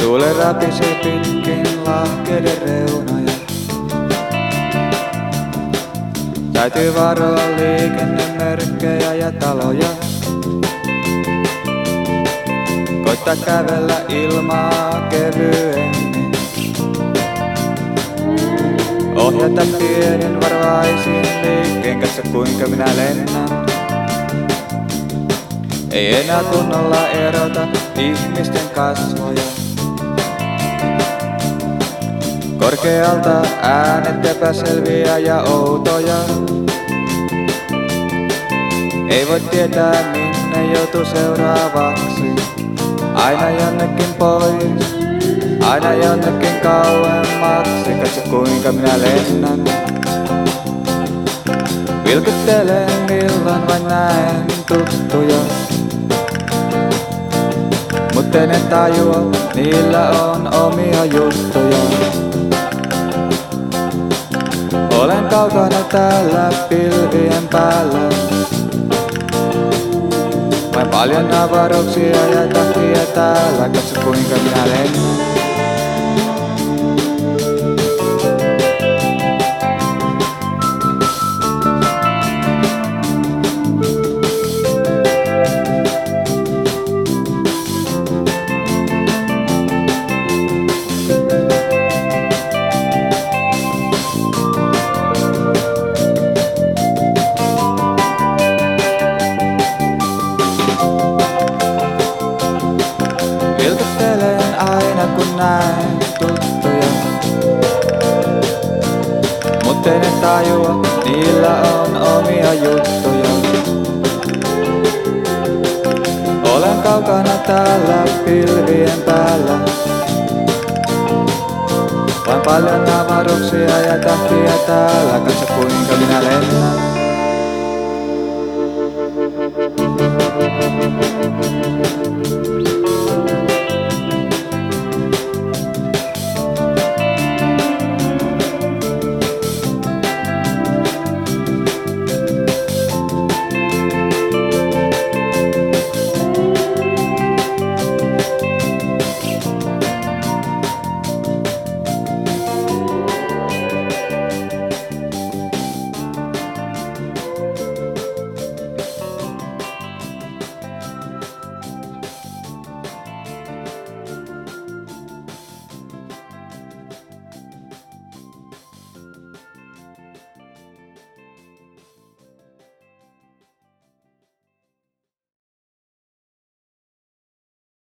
Tuule rapisee pitkin lahkeiden reunoja. Täytyy varoa liikennemerkkejä ja taloja. Koittaa kävellä ilmaa kevyemmin. Ohjata pienin varovaisin liikkeen, katso kuinka minä lennän. Ei enää kunnolla erota ihmisten kasvoja. Korkealta äänet epäselviä ja outoja. Ei voi tietää minne joutuu seuraavaksi. Aina jonnekin pois, aina jonnekin kauemmaksi. Katso kuinka minä lennän. Vilkuttelen milloin vain näen tuttuja. Mut en tajua, niillä on omia juttuja. Olen kaukana täällä pilvien päällä. Vain paljon avaruuksia ja tahtia täällä. Katso kuinka minä lennän. Vilkuttelen aina kun näen tuttuja. Mut en tajua, niillä on omia juttuja. Olen kaukana täällä pilvien päällä. Vain paljon avaruuksia ja tahtia täällä. Katso kuinka minä lennän.